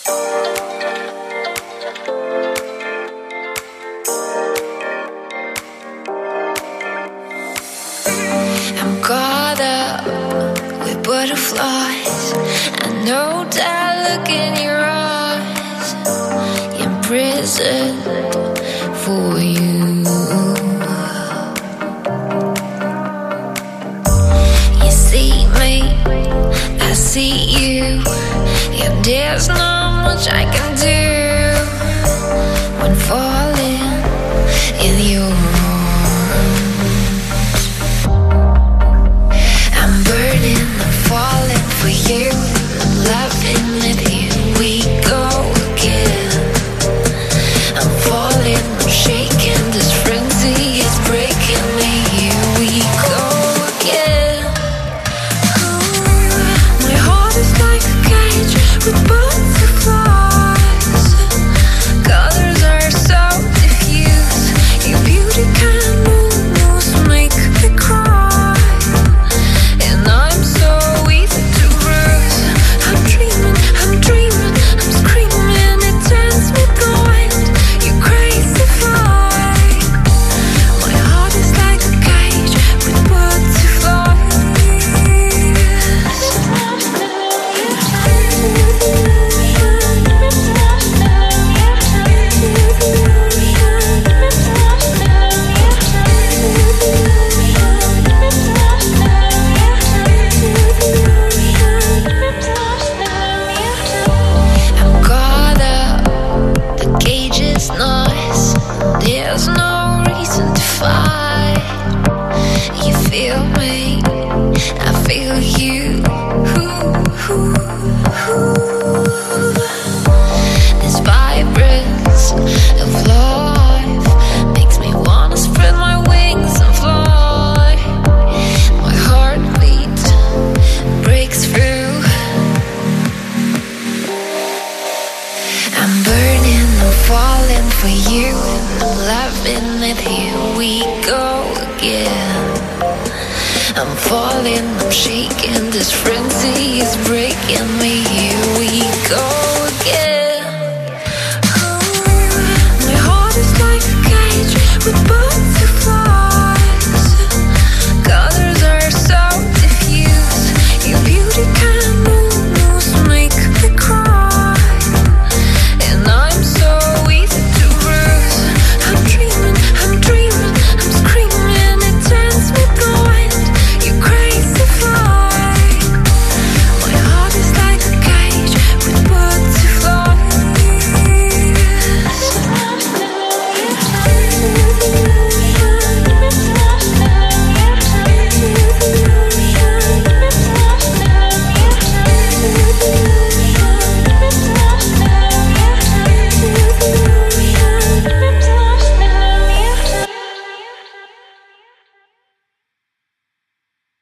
I'm caught up with butterflies. I know that look in your eyes. Imprisoned for you. You see me, I see you. Yeah, there's not much I can do when falling in your arms. I'm burning, I'm falling for you. I'm loving it, here we go again. I'm falling, I'm shaking, this frenzy is breaking me. Here we go again. Ooh, my heart is like a cage with butterflies. Colors are so diffuse. Your beauty can almost make me cry. And I'm so easy to bruise. I'm dreaming, I'm screaming. It turns me blind. You crazy fly. My heart is like a cage with butterflies. I'm caught up, the cage is nice. There's no reason to fight. You feel me, I feel you. This vibrance of life makes me wanna spread my wings and fly. My heartbeat breaks through. I'm burning, I'm falling for you. I'm loving it, here we go again. I'm falling, I'm shaking, this frenzy is breaking me. Here